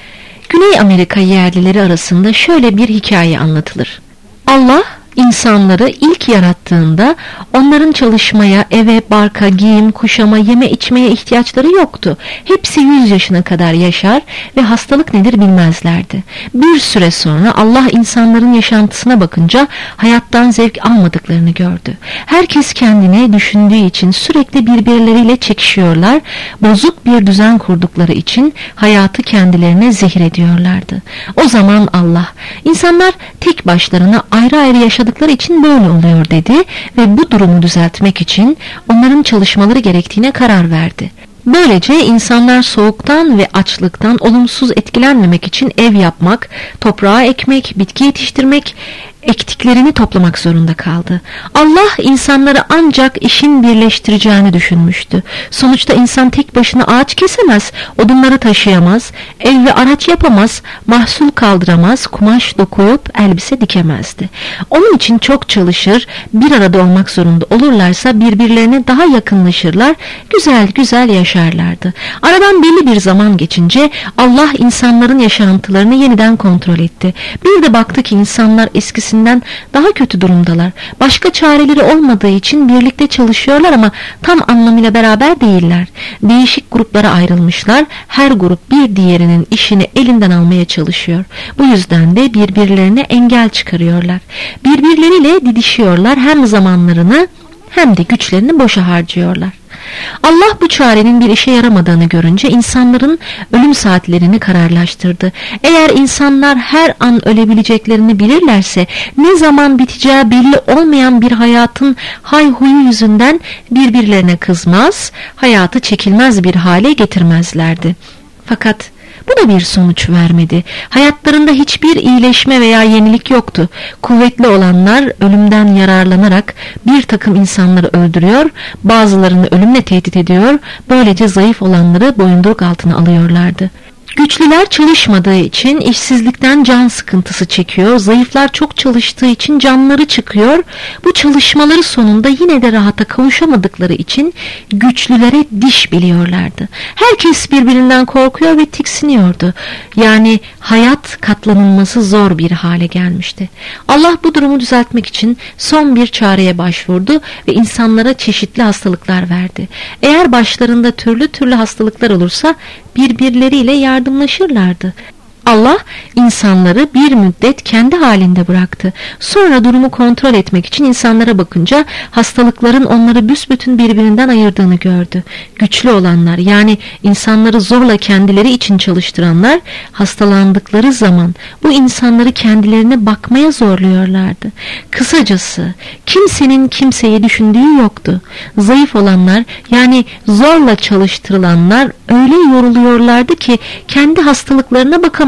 Güney Amerika yerlileri arasında şöyle bir hikaye anlatılır. Allah insanları ilk yarattığında onların çalışmaya, eve, barka, giyim, kuşama, yeme içmeye ihtiyaçları yoktu. Hepsi 100 yaşına kadar yaşar ve hastalık nedir bilmezlerdi. Bir süre sonra Allah insanların yaşantısına bakınca hayattan zevk almadıklarını gördü. Herkes kendine düşündüğü için sürekli birbirleriyle çekişiyorlar, bozuk bir düzen kurdukları için hayatı kendilerine zehir ediyorlardı. O zaman Allah, insanlar tek başlarına ayrı ayrı yaşadıkları için böyle oluyor dedi ve bu durumu düzeltmek için onların çalışmaları gerektiğine karar verdi. Böylece insanlar soğuktan ve açlıktan olumsuz etkilenmemek için ev yapmak, toprağa ekmek, bitki yetiştirmek, ektiklerini toplamak zorunda kaldı. Allah insanları ancak işin birleştireceğini düşünmüştü. Sonuçta insan tek başına ağaç kesemez, odunları taşıyamaz, ev ve araç yapamaz, mahsul kaldıramaz, kumaş dokuyup elbise dikemezdi. Onun için çok çalışır, bir arada olmak zorunda olurlarsa birbirlerine daha yakınlaşırlar, güzel güzel yaşarlardı. Aradan belli bir zaman geçince Allah insanların yaşantılarını yeniden kontrol etti. Bir de baktı ki insanlar eskisinden daha kötü durumdalar. Başka çareleri olmadığı için birlikte çalışıyorlar ama tam anlamıyla beraber değiller. Değişik gruplara ayrılmışlar. Her grup bir diğerinin işini elinden almaya çalışıyor. Bu yüzden de birbirlerine engel çıkarıyorlar. Birbirleriyle didişiyorlar. Hem zamanlarını hem de güçlerini boşa harcıyorlar. Allah bu çarenin bir işe yaramadığını görünce insanların ölüm saatlerini kararlaştırdı. Eğer insanlar her an ölebileceklerini bilirlerse ne zaman biteceği belli olmayan bir hayatın hayhuyu yüzünden birbirlerine kızmaz, hayatı çekilmez bir hale getirmezlerdi. Fakat bu da bir sonuç vermedi. Hayatlarında hiçbir iyileşme veya yenilik yoktu. Kuvvetli olanlar ölümden yararlanarak bir takım insanları öldürüyor, bazılarını ölümle tehdit ediyor, böylece zayıf olanları boyunduruk altına alıyorlardı. Güçlüler çalışmadığı için işsizlikten can sıkıntısı çekiyor, zayıflar çok çalıştığı için canları çıkıyor. Bu çalışmaları sonunda yine de rahata kavuşamadıkları için güçlülere diş biliyorlardı. Herkes birbirinden korkuyor ve tiksiniyordu. Yani hayat katlanılması zor bir hale gelmişti. Allah bu durumu düzeltmek için son bir çareye başvurdu ve insanlara çeşitli hastalıklar verdi. Eğer başlarında türlü türlü hastalıklar olursa birbirleriyle yardımlaşırlardı. Allah insanları bir müddet kendi halinde bıraktı. Sonra durumu kontrol etmek için insanlara bakınca hastalıkların onları büsbütün birbirinden ayırdığını gördü. Güçlü olanlar, yani insanları zorla kendileri için çalıştıranlar, hastalandıkları zaman bu insanları kendilerine bakmaya zorluyorlardı. Kısacası kimsenin kimseyi düşündüğü yoktu. Zayıf olanlar, yani zorla çalıştırılanlar öyle yoruluyorlardı ki kendi hastalıklarına bakamıyorlardı.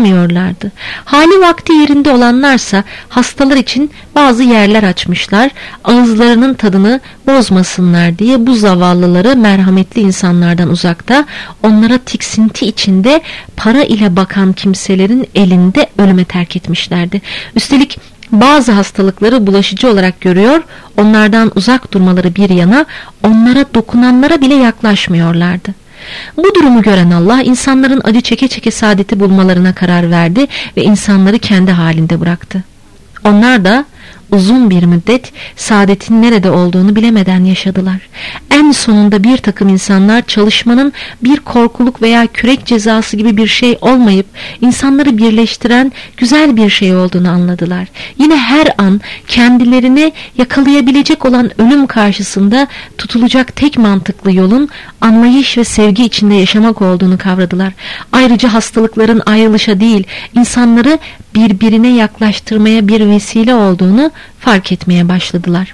bulamıyorlardı. Hali vakti yerinde olanlarsa hastalar için bazı yerler açmışlar, ağızlarının tadını bozmasınlar diye bu zavallıları merhametli insanlardan uzakta, onlara tiksinti içinde para ile bakan kimselerin elinde ölüme terk etmişlerdi. Üstelik bazı hastalıkları bulaşıcı olarak görüyor, onlardan uzak durmaları bir yana onlara dokunanlara bile yaklaşmıyorlardı. Bu durumu gören Allah insanların acı çeke çeke saadeti bulmalarına karar verdi ve insanları kendi halinde bıraktı. Onlar da uzun bir müddet saadetin nerede olduğunu bilemeden yaşadılar. En sonunda bir takım insanlar çalışmanın bir korkuluk veya kürek cezası gibi bir şey olmayıp insanları birleştiren güzel bir şey olduğunu anladılar. Yine her an kendilerini yakalayabilecek olan ölüm karşısında tutulacak tek mantıklı yolun anlayış ve sevgi içinde yaşamak olduğunu kavradılar. Ayrıca hastalıkların ayrılışa değil, insanları birbirine yaklaştırmaya bir vesile olduğunu fark etmeye başladılar.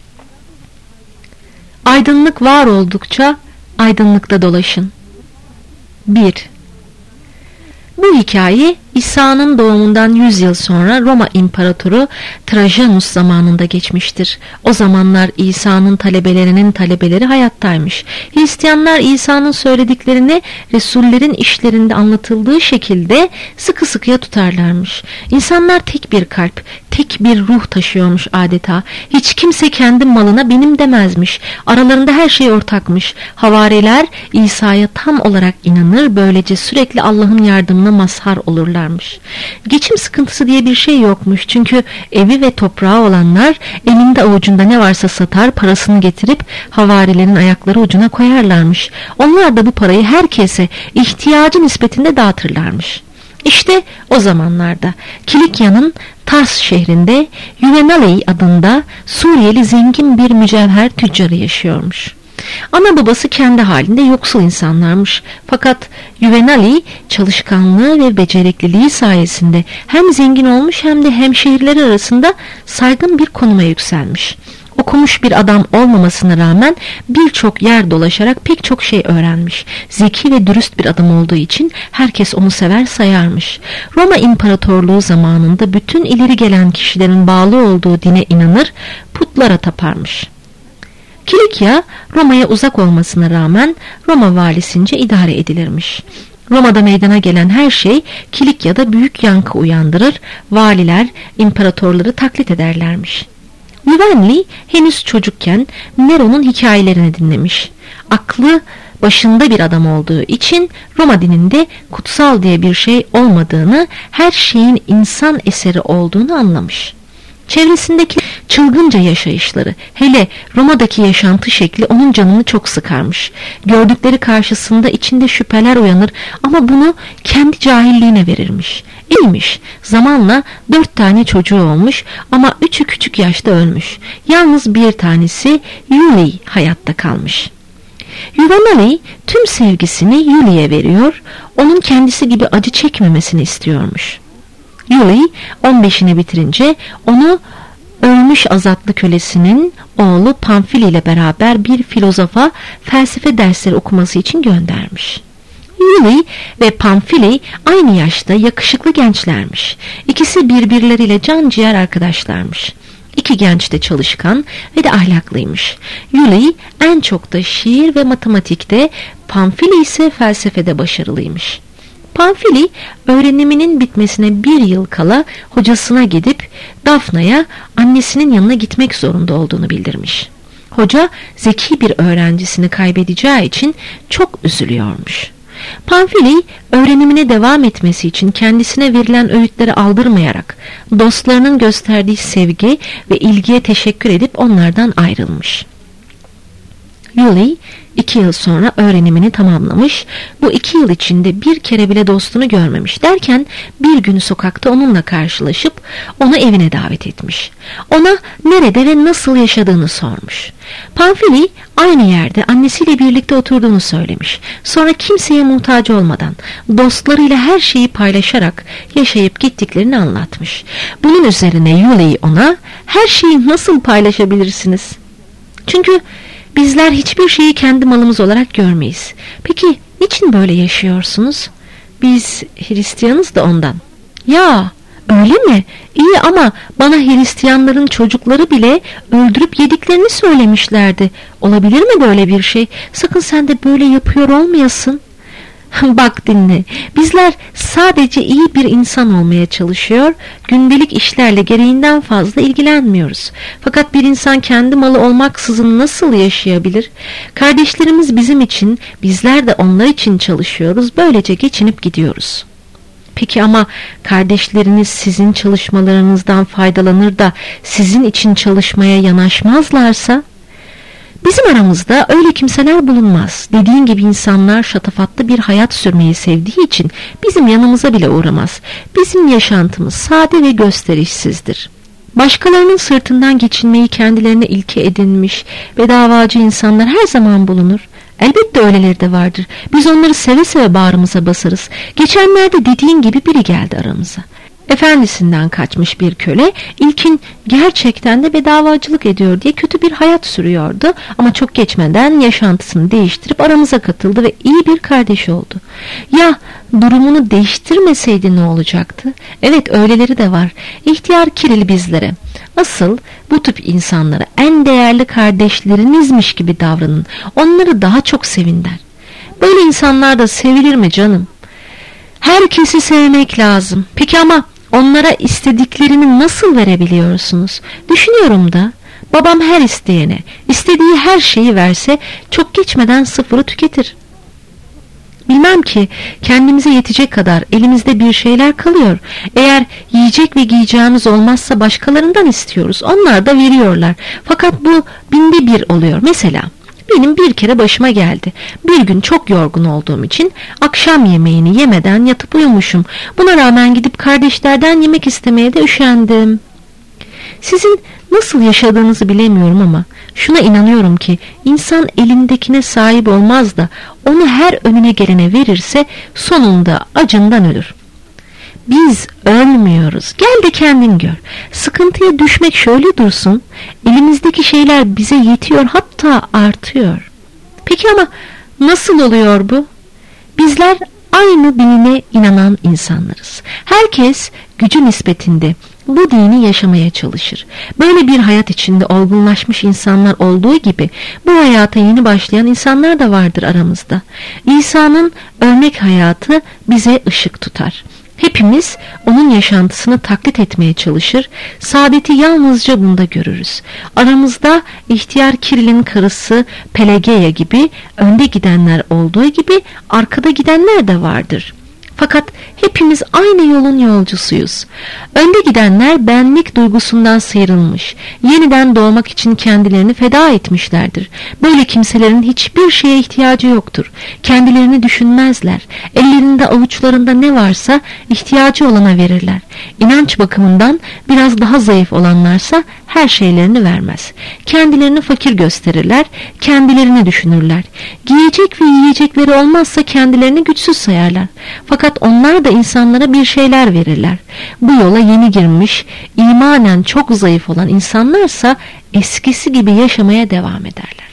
Aydınlık var oldukça aydınlıkta dolaşın. 1. Bu hikaye İsa'nın doğumundan 100 yıl sonra Roma İmparatoru Trajanus zamanında geçmiştir. O zamanlar İsa'nın talebelerinin talebeleri hayattaymış. Hristiyanlar İsa'nın söylediklerini Resullerin işlerinde anlatıldığı şekilde sıkı sıkıya tutarlarmış. İnsanlar tek bir kalp, tek bir ruh taşıyormuş adeta. Hiç kimse kendi malına benim demezmiş. Aralarında her şey ortakmış. Havariler İsa'ya tam olarak inanır, böylece sürekli Allah'ın yardımına mazhar olurlar. Geçim sıkıntısı diye bir şey yokmuş, çünkü evi ve toprağı olanlar elinde avucunda ne varsa satar, parasını getirip havarilerin ayakları ucuna koyarlarmış. Onlar da bu parayı herkese ihtiyacı nispetinde dağıtırlarmış. İşte o zamanlarda Kilikya'nın Tars şehrinde Yuvenali adında Suriyeli zengin bir mücevher tüccarı yaşıyormuş. Ana babası kendi halinde yoksul insanlarmış. Fakat Yuvenali çalışkanlığı ve becerikliliği sayesinde hem zengin olmuş hem de hemşehrileri arasında saygın bir konuma yükselmiş. Okumuş bir adam olmamasına rağmen birçok yer dolaşarak pek çok şey öğrenmiş. Zeki ve dürüst bir adam olduğu için herkes onu sever sayarmış. Roma İmparatorluğu zamanında bütün ileri gelen kişilerin bağlı olduğu dine inanır, putlara taparmış. Kilikya, Roma'ya uzak olmasına rağmen Roma valisince idare edilirmiş. Roma'da meydana gelen her şey Kilikya'da büyük yankı uyandırır, valiler imparatorları taklit ederlermiş. Yuvenli henüz çocukken Nero'nun hikayelerini dinlemiş. Aklı başında bir adam olduğu için Roma dininde kutsal diye bir şey olmadığını, her şeyin insan eseri olduğunu anlamış. Çevresindeki çılgınca yaşayışları, hele Roma'daki yaşantı şekli onun canını çok sıkarmış. Gördükleri karşısında içinde şüpheler uyanır ama bunu kendi cahilliğine verirmiş. İyiymiş. Zamanla 4 tane çocuğu olmuş ama 3'ü küçük yaşta ölmüş. Yalnız bir tanesi Yuli hayatta kalmış. Yuvenali tüm sevgisini Yuli'ye veriyor, onun kendisi gibi acı çekmemesini istiyormuş. Yuli 15'ini bitirince onu ölmüş azatlı kölesinin oğlu Pamfili ile beraber bir filozofa felsefe dersleri okuması için göndermiş. Yuli ve Pamfili aynı yaşta yakışıklı gençlermiş. İkisi birbirleriyle can ciğer arkadaşlarmış. İki genç de çalışkan ve de ahlaklıymış. Yuli en çok da şiir ve matematikte, Pamfili ise felsefede başarılıymış. Pamfili öğreniminin bitmesine 1 yıl kala hocasına gidip Dafna'ya annesinin yanına gitmek zorunda olduğunu bildirmiş. Hoca zeki bir öğrencisini kaybedeceği için çok üzülüyormuş. Pamfili öğrenimine devam etmesi için kendisine verilen öğütleri aldırmayarak dostlarının gösterdiği sevgi ve ilgiye teşekkür edip onlardan ayrılmış. Yuli 2 yıl sonra öğrenimini tamamlamış, bu 2 yıl içinde bir kere bile dostunu görmemiş derken bir gün sokakta onunla karşılaşıp onu evine davet etmiş. Ona nerede ve nasıl yaşadığını sormuş. Pamfili aynı yerde annesiyle birlikte oturduğunu söylemiş. Sonra kimseye muhtaç olmadan dostlarıyla her şeyi paylaşarak yaşayıp gittiklerini anlatmış. Bunun üzerine Yuli ona her şeyi nasıl paylaşabilirsiniz? Çünkü bizler hiçbir şeyi kendi malımız olarak görmeyiz. Peki niçin böyle yaşıyorsunuz? Biz Hristiyanız da ondan. Ya öyle mi? İyi ama bana Hristiyanların çocukları bile öldürüp yediklerini söylemişlerdi. Olabilir mi böyle bir şey? Sakın sen de böyle yapıyor olmayasın. Bak dinle, bizler sadece iyi bir insan olmaya çalışıyor, gündelik işlerle gereğinden fazla ilgilenmiyoruz. Fakat bir insan kendi malı olmaksızın nasıl yaşayabilir? Kardeşlerimiz bizim için, bizler de onlar için çalışıyoruz, böylece geçinip gidiyoruz. Peki ama kardeşleriniz sizin çalışmalarınızdan faydalanır da sizin için çalışmaya yanaşmazlarsa? Bizim aramızda öyle kimseler bulunmaz. Dediğin gibi insanlar şatafatlı bir hayat sürmeyi sevdiği için bizim yanımıza bile uğramaz. Bizim yaşantımız sade ve gösterişsizdir. Başkalarının sırtından geçinmeyi kendilerine ilke edinmiş ve davacı insanlar her zaman bulunur. Elbette öyleleri de vardır. Biz onları seve seve bağrımıza basarız. Geçenlerde dediğin gibi biri geldi aramıza. Efendisinden kaçmış bir köle, ilkin gerçekten de bedavacılık ediyor diye kötü bir hayat sürüyordu. Ama çok geçmeden yaşantısını değiştirip aramıza katıldı ve iyi bir kardeş oldu. Ya durumunu değiştirmeseydi ne olacaktı? Evet, öyleleri de var. İhtiyar Kiril bizlere, asıl bu tip insanlara en değerli kardeşlerinizmiş gibi davranın. Onları daha çok sevin der. Böyle insanlar da sevilir mi canım? Herkesi sevmek lazım. Peki ama onlara istediklerini nasıl verebiliyorsunuz? Düşünüyorum da babam her isteyene istediği her şeyi verse çok geçmeden sıfırı tüketir. Bilmem ki kendimize yetecek kadar elimizde bir şeyler kalıyor. Eğer yiyecek ve giyeceğimiz olmazsa başkalarından istiyoruz. Onlar da veriyorlar. Fakat bu binde bir oluyor. Mesela benim bir kere başıma geldi. Bir gün çok yorgun olduğum için akşam yemeğini yemeden yatıp uyumuşum. Buna rağmen gidip kardeşlerden yemek istemeye de üşendim. Sizin nasıl yaşadığınızı bilemiyorum ama şuna inanıyorum ki insan elindekine sahip olmaz da onu her önüne gelene verirse sonunda acından ölür. Biz ölmüyoruz. Gel de kendin gör. Sıkıntıya düşmek şöyle dursun. Elimizdeki şeyler bize yetiyor, hatta artıyor. Peki ama nasıl oluyor bu? Bizler aynı dinine inanan insanlarız. Herkes gücü nispetinde bu dini yaşamaya çalışır. Böyle bir hayat içinde olgunlaşmış insanlar olduğu gibi bu hayata yeni başlayan insanlar da vardır aramızda. İsa'nın örnek hayatı bize ışık tutar. Hepimiz onun yaşantısını taklit etmeye çalışır, saadeti yalnızca bunda görürüz. Aramızda ihtiyar Kiril'in karısı Pelageya gibi önde gidenler olduğu gibi arkada gidenler de vardır. Fakat hepimiz aynı yolun yolcusuyuz. Önde gidenler benlik duygusundan sıyrılmış, yeniden doğmak için kendilerini feda etmişlerdir. Böyle kimselerin hiçbir şeye ihtiyacı yoktur. Kendilerini düşünmezler. Ellerinde avuçlarında ne varsa ihtiyacı olana verirler. İnanç bakımından biraz daha zayıf olanlarsa her şeylerini vermez. Kendilerini fakir gösterirler, kendilerini düşünürler. Giyecek ve yiyecekleri olmazsa kendilerini güçsüz sayarlar. Fakat onlar da insanlara bir şeyler verirler. Bu yola yeni girmiş, imanen çok zayıf olan insanlarsa eskisi gibi yaşamaya devam ederler.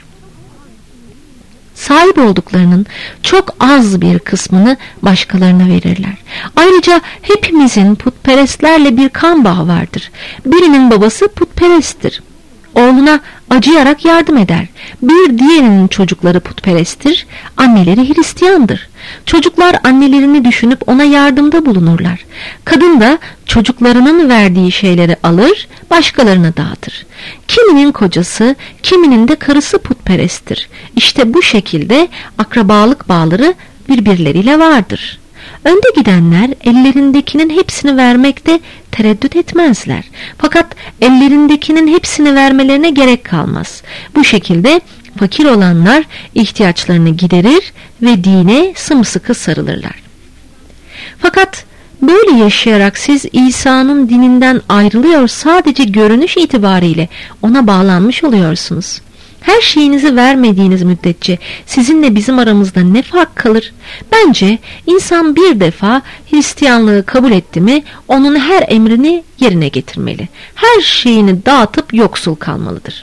Sahip olduklarının çok az bir kısmını başkalarına verirler. Ayrıca hepimizin putperestlerle bir kan bağı vardır. Birinin babası putperesttir. Oğluna acıyarak yardım eder. Bir diğerinin çocukları putperesttir, anneleri Hristiyandır. Çocuklar annelerini düşünüp ona yardımda bulunurlar. Kadın da çocuklarının verdiği şeyleri alır, başkalarına dağıtır. Kiminin kocası, kiminin de karısı putperesttir. İşte bu şekilde akrabalık bağları birbirleriyle vardır. Önde gidenler ellerindekinin hepsini vermekte tereddüt etmezler. Fakat ellerindekinin hepsini vermelerine gerek kalmaz. Bu şekilde fakir olanlar ihtiyaçlarını giderir ve dine sımsıkı sarılırlar. Fakat böyle yaşayarak siz İsa'nın dininden ayrılıyor, sadece görünüş itibariyle ona bağlanmış oluyorsunuz. Her şeyinizi vermediğiniz müddetçe sizinle bizim aramızda ne fark kalır? Bence insan bir defa Hristiyanlığı kabul etti mi onun her emrini yerine getirmeli. Her şeyini dağıtıp yoksul kalmalıdır.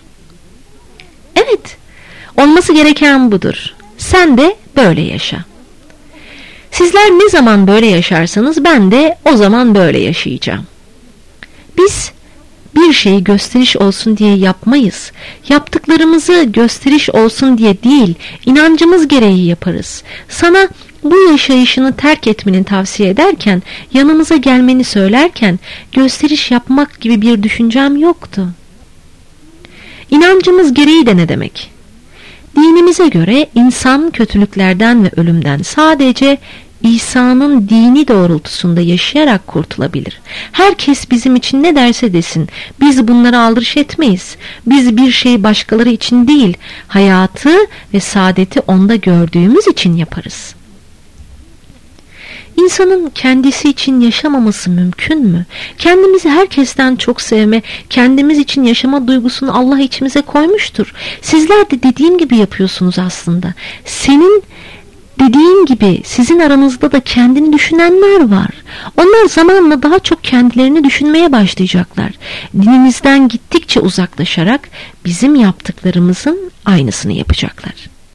Evet, olması gereken budur. Sen de böyle yaşa. Sizler ne zaman böyle yaşarsanız ben de o zaman böyle yaşayacağım. Biz bir şeyi gösteriş olsun diye yapmayız. Yaptıklarımızı gösteriş olsun diye değil, inancımız gereği yaparız. Sana bu yaşayışını terk etmeni tavsiye ederken, yanımıza gelmeni söylerken gösteriş yapmak gibi bir düşüncem yoktu. İnancımız gereği de ne demek? Dinimize göre insan kötülüklerden ve ölümden sadece İsa'nın dini doğrultusunda yaşayarak kurtulabilir. Herkes bizim için ne derse desin, biz bunlara aldırış etmeyiz. Biz bir şeyi başkaları için değil, hayatı ve saadeti onda gördüğümüz için yaparız. İnsanın kendisi için yaşamaması mümkün mü? Kendimizi herkesten çok sevme, kendimiz için yaşama duygusunu Allah içimize koymuştur. Sizler de dediğim gibi yapıyorsunuz aslında. Senin dediğin gibi sizin aranızda da kendini düşünenler var. Onlar zamanla daha çok kendilerini düşünmeye başlayacaklar. Dinimizden gittikçe uzaklaşarak bizim yaptıklarımızın aynısını yapacaklar.